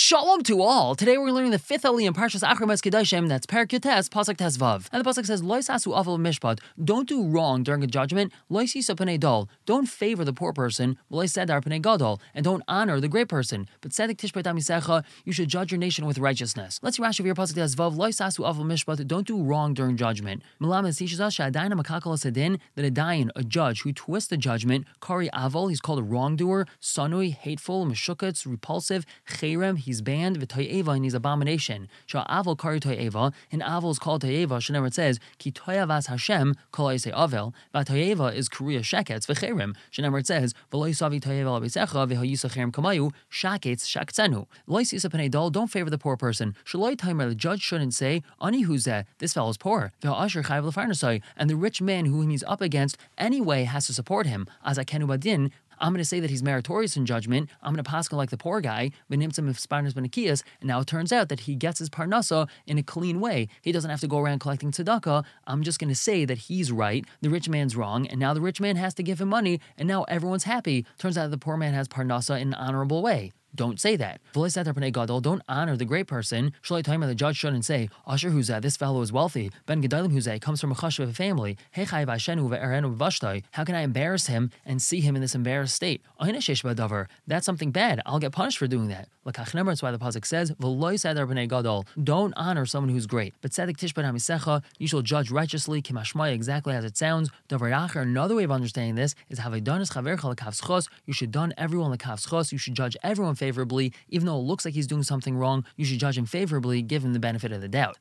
Shalom to all! Today we're learning the fifth aliyah in Parshas Achromes Kedoshim, that's Perek Yutes, Pasuk Tes Vav. And the Pasuk says, Lo yisasu avol mishpat, don't do wrong during a judgment, Lo yisa pnei dol, don't favor the poor person, Lo yisedar pnei gadol, and don't honor the great person. But tzedek tishpat amisecha, you should judge your nation with righteousness. Let's see Rashi of your Pasuk Tes Vav, Lo yisasu avol mishpat, don't do wrong during judgment. Melamed teaches us, Sha'adayin makakal asadin, that a dayan, a judge who twists the judgment, Kari avol, he's called a wrongdoer, Sanui, hateful, Meshukatz, repulsive, Cherem, he's banned, v'toyeva, and he's abomination. Sha'avol kari toyeva, and avol is called toyeva. Shenever it says, ki toyavas Hashem kol yisei avel. V'toyeva is kuria sheketz v'cherem. Shenever it says, v'lo yisavi toyeva l'besecha v'hoyisa cherem kamayu shaketz shaktzenu. Lo yisa pnei dol, don't favor the poor person. Shaloi timer, the judge shouldn't say, ani huzeh, this fellow's poor. V'ha'asher chayv l'farnasai, and the rich man whom he's up against anyway has to support him. As akenu badin, I'm going to say that he's meritorious in judgment. I'm going to paskin like the poor guy, and now it turns out that he gets his parnasa in a clean way. He doesn't have to go around collecting tzedakah. I'm just going to say that he's right, the rich man's wrong, and now the rich man has to give him money, and now everyone's happy. Turns out the poor man has parnasa in an honorable way. Don't say that. Don't honor the great person. The judge shouldn't say, Asher Huzah, this fellow is wealthy. Ben Gedalim Huzah comes from a chashuv of a family. How can I embarrass him and see him in this embarrassed state? That's something bad. I'll get punished for doing that. That's why the pasuk says, don't honor someone who's great. But you shall judge righteously, exactly as it sounds. Another way of understanding this is you should done everyone you should judge everyone favorably, even though it looks like he's doing something wrong. You should judge him favorably, give him the benefit of the doubt.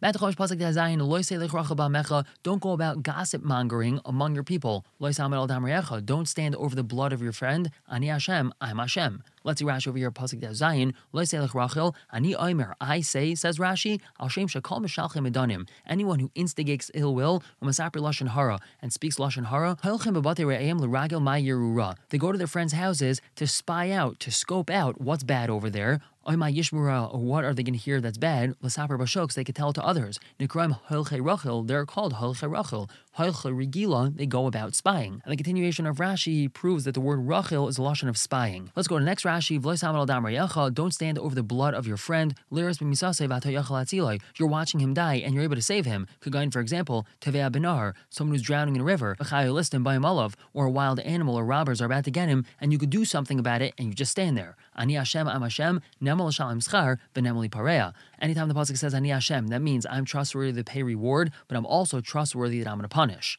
Don't go about gossip mongering among your people. Don't stand over the blood of your friend. Ani Hashem, I'm Hashem. Let's see Rashi over here. Pasuk Zayin. Lo yisei Rachel. Ani Omer. I say, says Rashi. Al Shem Shekol Mishalchem Edanim. Anyone who instigates ill will, Umasaper Lashon Hara, and speaks Lashon Hara. Halchem B'Batei Re'ayim L'Ragel Ma Yerura. They go to their friends' houses to spy out, to scope out what's bad over there. Or what are they going to hear that's bad? L'saper b'shok, so they could tell it to others. Nikraim Halchei Rachel. They're called Halchei Rachel. Halchei Regila. They go about spying. And the continuation of Rashi proves that the word Rachel is a lashon of spying. Let's go to the next Rashi. Don't stand over the blood of your friend. You're watching him die and you're able to save him. For example, Tevea Benar, someone who's drowning in a river, or a wild animal or robbers are about to get him, and you could do something about it and you just stand there. Ani Hashem, I'm Hashem. Anytime the pasuk says Ani Hashem, that means I'm trustworthy to pay reward, but I'm also trustworthy that I'm going to punish.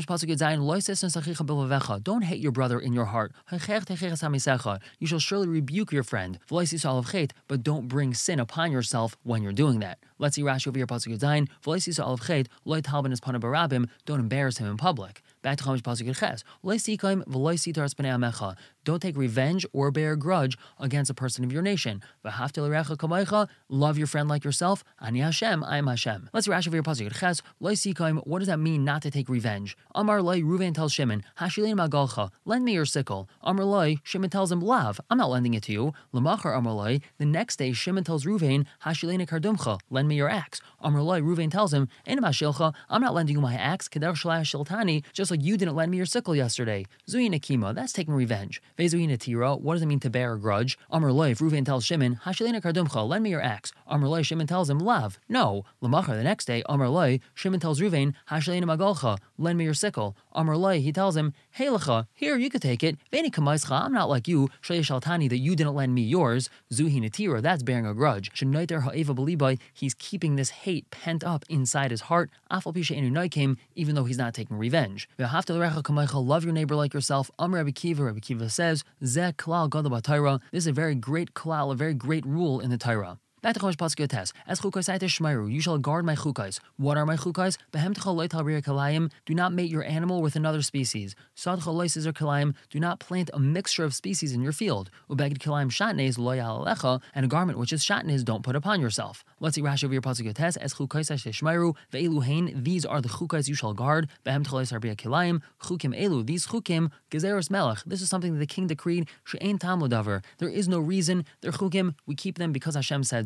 Don't hate your brother in your heart. You shall surely rebuke your friend. But don't bring sin upon yourself when you're doing that. Let's see Rashi over here, pasuk Zayin. Don't embarrass him in public. Back to Chumash pasuk Ches. Don't take revenge or bear a grudge against a person of your nation. Love your friend like yourself. Ani Hashem, I am Hashem. Let's Rashi over here, pasuk Ches. What does that mean, not to take revenge? Amar Loi, Ruvain tells Shimon, Hashilein Magalcha, lend me your sickle. Amar Loi, Shimon tells him, Lav, I'm not lending it to you. Lamachar Amar Loi, the next day Shimon tells Ruvain, Hashilein Kardumcha, lend me your axe. Amar Loi, Ruvain tells him, I'm not lending you my axe, Kedar Shalai Shiltani, just like you didn't lend me your sickle yesterday. Zui Nakima, that's taking revenge. Vezui Natira, what does it mean to bear a grudge? Amar Loi, Ruvain tells Shimon, Hashilein Kardumcha, lend me your axe. Amar Loi, Shimon tells him, Lav, no. Lamachar, the next day, Amar Loi, Shimon tells Ruvain, Hashilein Magalcha, lend me your sickle. Amar Loi, he tells him, Hey Lecha, here, you could take it. Veni Kamaischa, I'm not like you, Shalei Shaltani, that you didn't lend me yours. Zuhi Natira, that's bearing a grudge. Shenoiter Ha'eva Belibai, he's keeping this hate pent up inside his heart, Afal Pisha Enu Noikim, even though he's not taking revenge. Love your neighbor like yourself. Rabbi Kiva says, Zeh Klal Gadol b'Torah. This is a very great klal, a very great rule in the Torah. Back to Chumash pasuk Yotes. As chukos shmeiru, you shall guard my chukos. What are my chukos? Behem tchol loy talbir kalayim. Do not mate your animal with another species. Sad tchol loy sizer kalayim. Do not plant a mixture of species in your field. Ubeged kalayim shatnez loy alecha, and a garment which is shatnez don't put upon yourself. Let's see Rashi over your pasuk Yotes. As chukos shmeiru ve'elu hein. These are the chukos you shall guard. Behem tchol loy talbir kalayim. Chukim elu. These chukim gezeros melech. This is something that the king decreed. She'ein tam lodavar. There is no reason. They're chukim. We keep them because Hashem said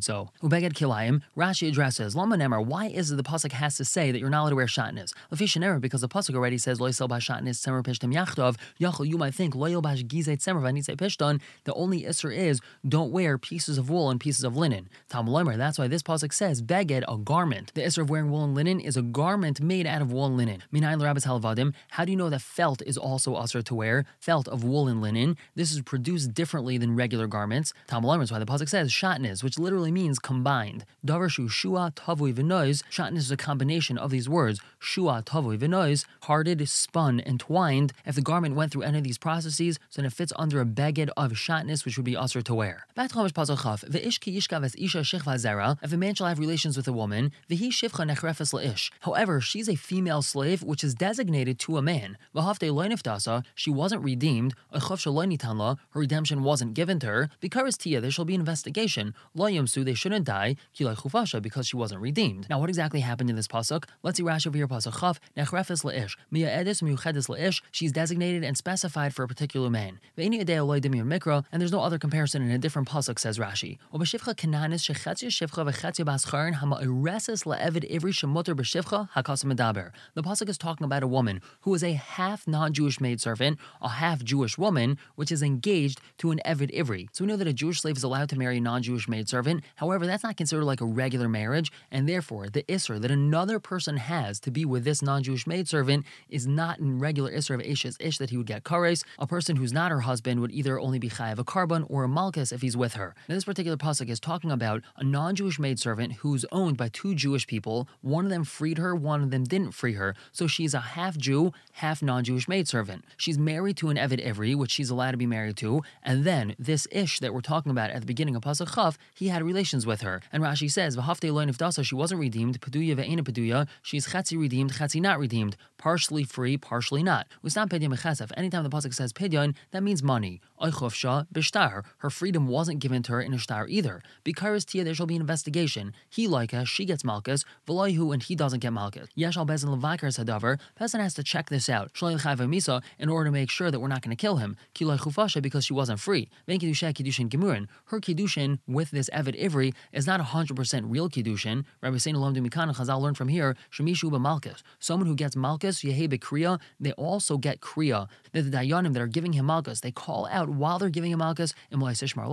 so. Ubeged kilayim, Rashi addresses, Lama Nemar, why is it the pasuk has to say that you're not allowed to wear shatnez? Lefisha Nemar, because the pasuk already says, Lo yisel ba shatnez tzemer pishtam yachtov, Yachol, you might think, Lo yil bash gizet tzemer vanitze pishtan, the only isser is, don't wear pieces of wool and pieces of linen. Talmud Lomer, that's why this pasuk says, Beged, a garment. The isser of wearing wool and linen is a garment made out of wool and linen. Minayin l'rabbis halavadim, how do you know that felt is also usher to wear? Felt of wool and linen. This is produced differently than regular garments. Talmud Lomer, that's why the pasuk says, Shatnez, which literally means combined. Davar shu shua tavui v'nois. Shatnez is a combination of these words. Shua tavui v'nois, carded, spun, and twined. If the garment went through any of these processes, so then it fits under a beged of shatnez, which would be usher to wear. Back to Chumash pasuk chaf. V'ish ki yishkav es isha shechva zera. If a man shall have relations with a woman, v'hi shivcha nechrefes la'ish. However, she's a female slave which is designated to a man. V'haftei lo niftasa, she wasn't redeemed. Achav shelo nitan la, her redemption wasn't given to her. Bikaris tia, there shall be an investigation. Lo yomsu, they shouldn't die. Kilai chufasha, because she wasn't redeemed. Now, what exactly happened in this pasuk? Let's see Rashi over here. Pasuk chaf nechrefes la'ish. Mia edis miuchedes la'ish. She's designated and specified for a particular man. Ve'ini adei aloi demi mikra, and there's no other comparison in a different pasuk, says Rashi. Obashivcha kananis shechetzia shivcha v'chetzia bascharin hama ireses la'evid ivri shemuter b'shivcha hakasa medaber. The pasuk is talking about a woman who is a half non-Jewish maidservant, a half Jewish woman, which is engaged to an evid ivri. So we know that a Jewish slave is allowed to marry a non-Jewish maidservant. However, that's not considered like a regular marriage, and therefore the isser that another person has to be with this non-Jewish maidservant is not in regular isser of ishes ish that he would get kares. A person who's not her husband would either only be chayav a carbon or a malchus if he's with her. Now, this particular pasuk is talking about a non-Jewish maidservant who's owned by two Jewish people. One of them freed her, one of them didn't free her. So she's a half Jew, half non-Jewish maidservant. She's married to an Eved Ivri, which she's allowed to be married to, and then this ish that we're talking about at the beginning of pasuk chaf, he had relations with her. And Rashi says, V'haftei lo nifdasa, she wasn't redeemed, peduya ve'ena peduya, she's chetzi redeemed, chetzi not redeemed, partially free, partially not. Ustam pedyan mechesef, anytime the pasuk says pedyan, that means money. Oichofsha b'shtar, her freedom wasn't given to her in a shtar either. Bikaris tia, there shall be an investigation. He laika, she gets malchus, v'loihu, and he doesn't get malchus. Yesh al bezin levakar sadavar, Bezin has to check this out. Shalei chayv misa, in order to make sure that we're not going to kill him. Kiloi chufasha, because she wasn't free. Vein kiddusha kiddushin gemurin, her kiddushin with this Eved Ivri is not 100% real kiddushin. Rabbi Seinu Lomdu Mikan and Chazal learned from here, Shemishu b'malchus. Someone who gets malchus, yehe b'kriya, they also get kriya. That the dayanim that are giving him malchus, they call out while they're giving him malchus, a number of different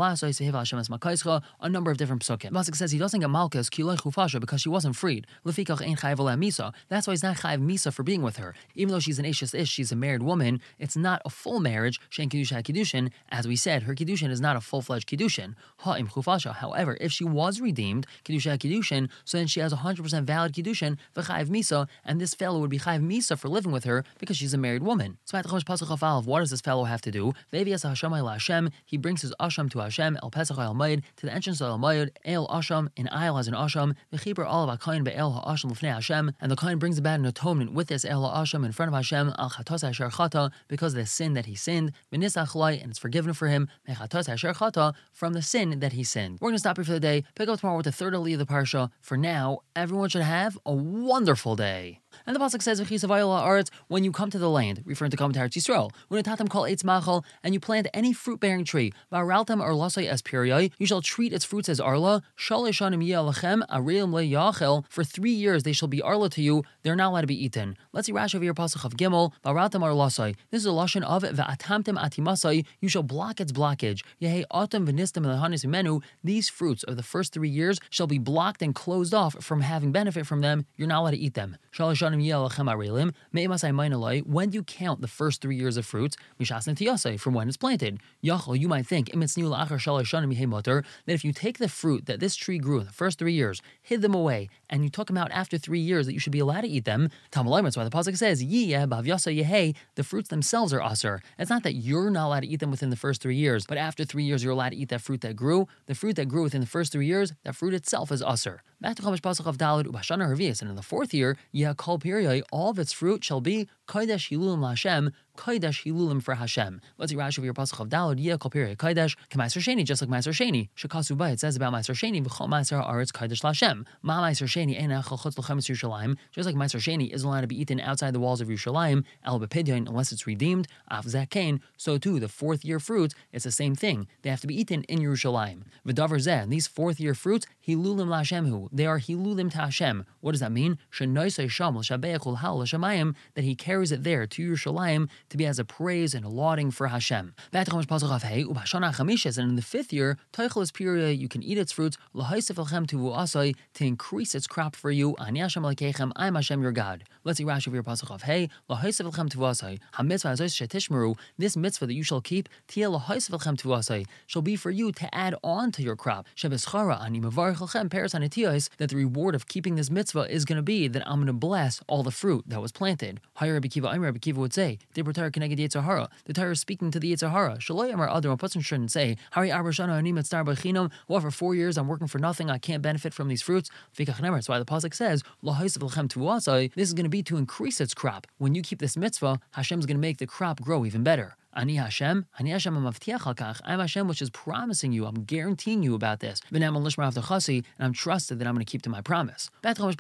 psukim. Pasuk says he doesn't get malchus, kiloi chufasha, because she wasn't freed. Lefikach ein chayv misa. That's why he's not chayv misa for being with her. Even though she's an ishes ish, she's a married woman, it's not a full marriage. Shein kiddusha kiddushin, as we said, her kiddushin is not a full-fledged kiddushin. Ha'im chufasha. However, if she was redeemed, kiddusha kiddushin, so then she has 100% valid kiddushin v'chayv misa, and this fellow would be chayv misa for living with her because she's a married woman. So at the Chumash pasuk chaf, what does this fellow have to do? Ve'vias Hashem el Hashem, he brings his asham to Hashem, el pesach el mayid, to the entrance of el mayid, el asham, an aisle has an asham, v'chiber olav ha'kain be'el ha'asham l'fnei Hashem, and the kain brings about an atonement with this el ha'asham in front of Hashem, al chatos asher chata, because of the sin that he sinned, v'nisach lai, and it's forgiven for him, mechatos asher chata, from the sin that he sinned. We're going to stop here for the day, pick up tomorrow with the third aliyah of the parsha. For now, everyone should have a wonderful day. And the pasuk says, when you come to the land, referring to coming to Eretz Yisrael, when atatam kol eitz machal, and you plant any fruit-bearing tree, va'araltam arlasai es piriyai, you shall treat its fruits as arla, shalosh shanim yeh alechem, areim le'yachel, for 3 years they shall be arla to you, they're not allowed to be eaten. Let's see Rashi over here, pasuk of Gimel, va'araltam arlasai. This is a lashon of va'atamtem atimasai, you shall block its blockage. Yehi atam v'nistam lehanis menu, these fruits of the first 3 years shall be blocked and closed off from having benefit from them, you're not allowed to eat them. Shalosh when do you count the first 3 years of fruits? From when it's planted. Yachol, you might think that if you take the fruit that this tree grew in the first 3 years, hid them away, and you took them out after 3 years, that you should be allowed to eat them. That's why the pasuk says, the fruits themselves are aser. It's not that you're not allowed to eat them within the first 3 years, but after 3 years you're allowed to eat that fruit that grew. The fruit that grew within the first 3 years, that fruit itself is aser. Back to Chumash pasuk of Daled, Ubashana Hervias, and in the 4th year, all of its fruit shall be Kodesh Hilulim Lashem, Kodesh Hilulim for Hashem. Let's see Rashi over your pasuk of Dalad, Yeh Kol Pirei Kodesh, K'Maiser Sheni, just like Maiser Sheni. Shekasu Ba, it says about Maiser Sheni, V'chol Maiser Aretz Kodesh Lashem. Ma Maiser Sheni, Ein Echel Chutz L'Chemes Yerushalayim, just like Maiser Sheni isn't allowed to be eaten outside the walls of Yerushalayim, El B'Pidyon, unless it's redeemed, Af Zakain, so too the fourth year fruits, it's the same thing. They have to be eaten in Yerushalayim. V'davar Zeh, these fourth year fruits, Hilulim Lashemhu, they are Hilulim to Hashem. What does that mean? Shenoisei Sham L'Shabeach L'Hal L'Shamayim, that he carries it there to Yerushalayim to be as a praise and a lauding for Hashem. And in the fifth year, Teichelis Piria, you can eat its fruits, L'Haisef Elchem Tuvu Asai, to increase its crop for you, Ani Hashem Lekechem, I am Hashem your God. Let's see Rashi of your pasuk of Hey, L'Haisef Elchem Tuvu Asai, HaMitzvah Azos Shetishmeru, this mitzvah that you shall keep, Tia L'Haisef Elchem Tuvu Asai, shall be for you to add on to your crop. Shebeschara Ani Mevarich Elchem Peres Anetiyos, that the reward of keeping this mitzvah is going to be that I'm going to bless all the fruit that was planted. Higher Rabbi Kiva, Rabbi Kiva would say, the Torah is speaking to the Yetzer Hara. Shaloi Amar Adam, a person shouldn't say, Hari Arashana Anim et Star B'Chinam, well, for 4 years I'm working for nothing, I can't benefit from these fruits. That's why the pasuk says, this is going to be to increase its crop. When you keep this mitzvah, Hashem's going to make the crop grow even better. Ani Hashem I'm Hashem, which is promising you, I'm guaranteeing you about this. And I'm trusted that I'm going to keep to my promise. Don't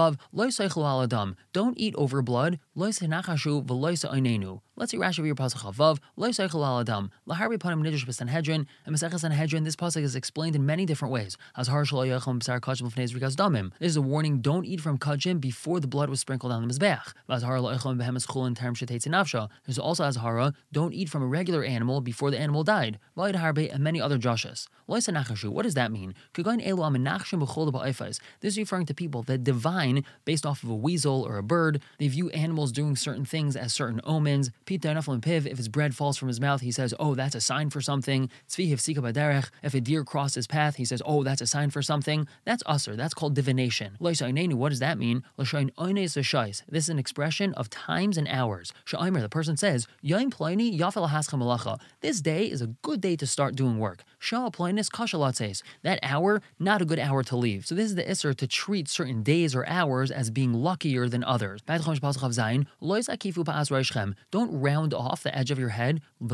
eat over blood. Let's see Rashi over your pasuk Chavav. Lahari panim nidrash b'Sanhedrin, and Masechah Sanhedrin. This pasuk is explained in many different ways. This is a warning: don't eat from kachim before the blood was sprinkled on the mizbeach. There's also azhara: don't eat from a regular animal before the animal died. And many other joshas. What does that mean? This is referring to people that divine based off of a weasel or a bird. They view animals doing certain things as certain omens. If his bread falls from his mouth, he says, oh, that's a sign for something. If a deer crosses his path, he says, oh, that's a sign for something. That's usr. That's called divination. What does that mean? This is an expression of times and hours. The person says, this day is a good day to start doing work. That hour, not a good hour to leave. So this is the isser to treat certain days or hours as being luckier than others. Don't round off the edge of your head, and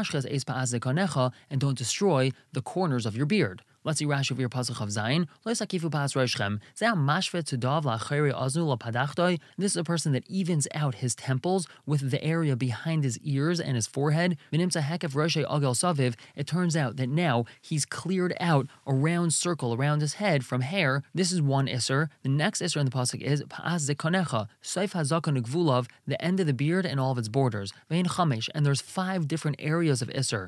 don't destroy the corners of your beard. Let's see Rashi over your pasuk of Zayin. This is a person that evens out his temples with the area behind his ears and his forehead. It turns out that now he's cleared out a round circle around his head from hair. This is one isser. The next isser in the pasuk is the end of the beard and all of its borders. And there's 5 different areas of isser.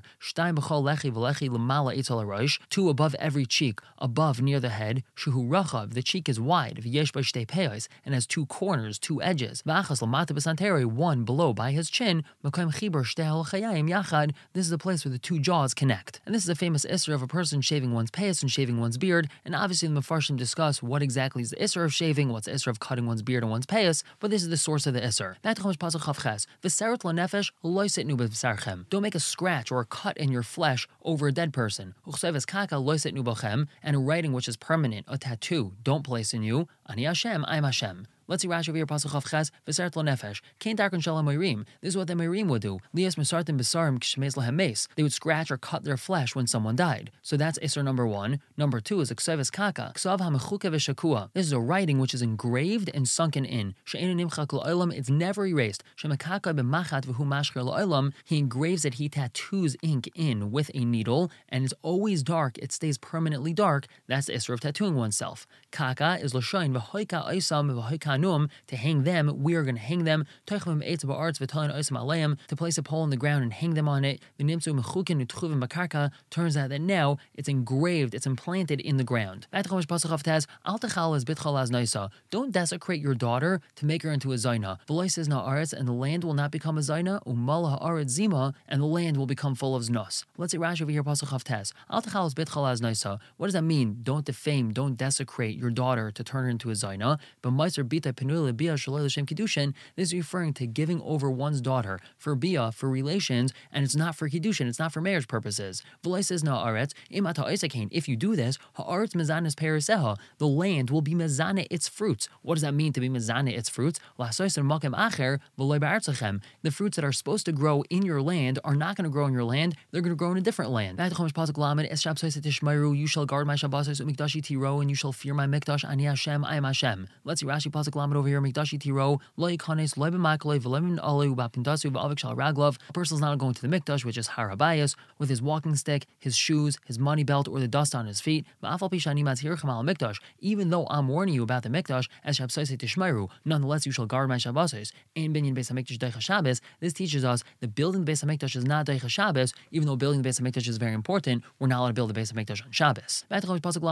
2 above every cheek, above near the head. Shuhu rachav, the cheek is wide. V'yesh by shtei peos, and has 2 corners, 2 edges. V'achas l'mata b'santeri, 1 below by his chin. M'koyim chiber shtei halachayim yachad. This is the place where the 2 jaws connect. And this is a famous isser of a person shaving one's peos and shaving one's beard. And obviously the Mefarshim discuss what exactly is the isser of shaving, what's the isser of cutting one's beard and one's peos. But this is the source of the isser. Don't make a scratch or a cut in your flesh over a dead person. And a writing which is permanent, a tattoo, don't place in you. Ani Hashem, I am Hashem. Let's see Rashi over here, pasuk Chav Ches, v'sert lo nefesh. Kain darkon shalom moirim. This is what the moirim would do. Lias mesartim besarim k'shmeis lahem meis. They would scratch or cut their flesh when someone died. So that's isser number 1. Number 2 is k'sav kaka. K'sav ha'mechuka v'shakua. This is a writing which is engraved and sunken in. She'enu nimchak l'olam. It's never erased. She'mekaka b'machat v'hu mashker l'olam. He engraves it. He tattoos ink in with a needle, and it's always dark. It stays permanently dark. That's the isser of tattooing oneself. Kaka is l'shayin v'hoika oisam v'hoika to hang them. We are going to hang them. To place a pole in the ground and hang them on it. Turns out that now it's engraved, it's implanted in the ground. Don't desecrate your daughter to make her into a zaina. And the land will not become a zaina. And the land will become full of znos. Let's see Rashi over here. What does that mean? Don't defame, don't desecrate your daughter to turn her into a zaina. But This is referring to giving over one's daughter for bia, for relations, and it's not for kiddushin, it's not for marriage purposes. If you do this, the land will be mezane its fruits. What does that mean to be mezane its fruits? The fruits that are supposed to grow in your land are not going to grow in your land, they're going to grow in a different land. You shall guard my Shabbosos u'mikdashi tiro, and you shall fear my mikdash. Ani Hashem, I am Hashem. Let's see Rashi pasuk lamed over here. Mikdashi tiro lo yikanes lo b'makalei v'lo b'alu b'apindasu v'avik shal raglov. A person is not going to the mikdash, which is Har Habayis, with his walking stick, his shoes, his money belt, or the dust on his feet. Even though I'm warning you about the mikdash, as Shabbosos tishmeru, nonetheless you shall guard my Shabbosos. Ein binyan beis hamikdash deicha Shabbos. This teaches us that building the Beis Hamikdash is not deicha Shabbos. Even though building the Beis Hamikdash is very important, we're not allowed to build the Beis Hamikdash on Shabbos. Don't turn to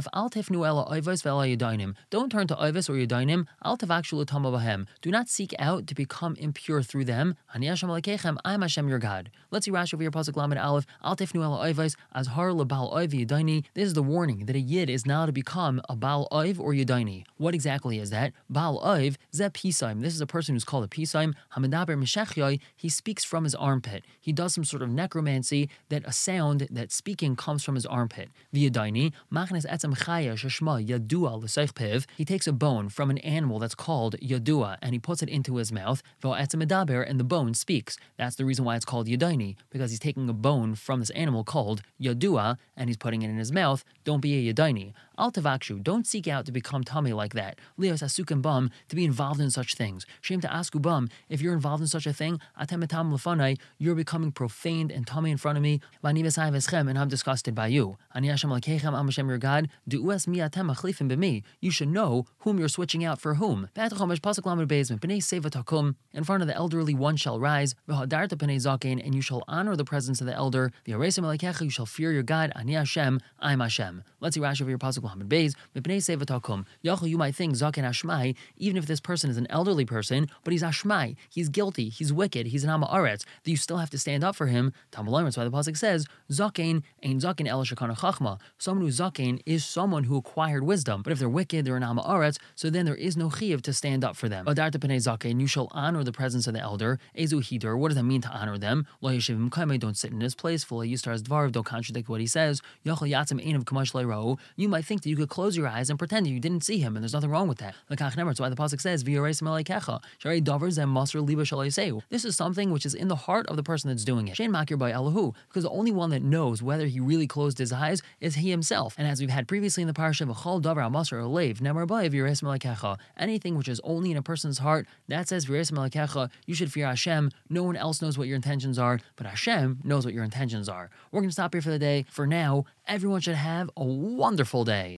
Oivos or Yedainim. Do not seek out to become impure through them. Ani Hashem Elokeichem, I am Hashem your God. Let's see Rashi over here, pasuk lamed aleph. Al tefnu ela oivos azhar lebal oiv Yedaini. This is the warning that a yid is now to become a Baal Oiv or Yedaini. What exactly is that? Baal Oiv ze pisaim. This is a person who's called a pisaim. Hamendaber mishechyai. He speaks from his armpit. He does some sort of necromancy that a sound that speaking comes from his armpit. V'Yedaini machnes etzem chaya sheshma yadua l'seich piv. He takes a bone from an animal that's called yadua and he puts it into his mouth. V'etzem medaber, and the bone speaks. That's the reason why it's called Yedaini, because he's taking a bone from this animal called yadua and he's putting it in his mouth. Don't be a Yedaini. Al tavakshu, don't seek out to become tummy like that. Lios asukim bum, to be involved in such things. Shame to asku bum, if you're involved in such a thing, atemetam lefanai, you're becoming profaned and tummy in front of me. Vani v'sai v'schem, and I'm disgusted by you. Ani Hashem Elokeichem, I'm Hashem your God. Du'ues mi atem achlifim b'mi. You should know whom you're switching out for whom. V'atachomesh pasuk lamed beis, b'nei seva takum, in front of the elderly one shall rise. V'hadarta b'nei zakein, and you shall honor the presence of the elder. V'yaresim Elokecha, you shall fear your God. Ani Hashem, I'm Hashem. Let's see Rashi over your pasuk lamed beis. B'nei seva takum. Yachol, you might think zaken ashmai, even if this person is an elderly person, but he's ashmai, he's guilty, he's wicked, he's an amaretz, that you still have to stand up for him. Tamaloim, that's why the pasuk says, zaken ein zaken el shekana chachma. Someone who's zaken is someone who acquired wisdom, but if they're wicked, they're an amaretz, so then there is no chiyuv to stand up for them. Adarta b'nei zaken, you shall honor the presence of the elder. Ezu hider, what does that mean to honor them? Lo yeshivim kaimei, don't sit in his place. Fully yistar dvarav, don't contradict what he says. Yachol yatzim ein of kamash le'ra'u. You might think that you could close your eyes and pretend that you didn't see him, and there's nothing wrong with that. That's why the pasuk says, this is something which is in the heart of the person that's doing it. Shein makir by Allahu, because the only one that knows whether he really closed his eyes is he himself. And as we've had previously in the parasha, v'chol davar amasar alev, nemar by v'yiras melikecha, anything which is only in a person's heart, that says v'yiras melikecha, you should fear Hashem. No one else knows what your intentions are, but Hashem knows what your intentions are. We're going to stop here for the day. For now, everyone should have a wonderful day.